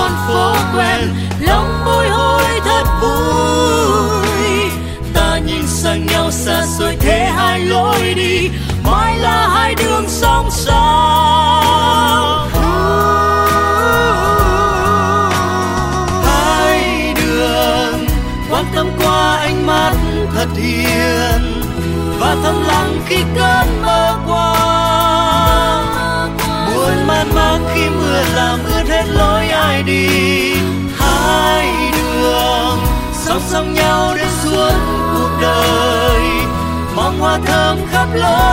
con phố quen, lòng bồi hồi thật vui. Ta nhìn sang nhau xa xôi thế hai lối đi, mai là hai đường song song. Hai đường quan tâm qua ánh mắt thật hiền, và thầm lặng khi cơn mơ qua. Buồn man mác khi mưa làm ướt hết lối ai đi. Hai đường song song nhau đến suốt cuộc đời, mong hoa thơm khắp lối.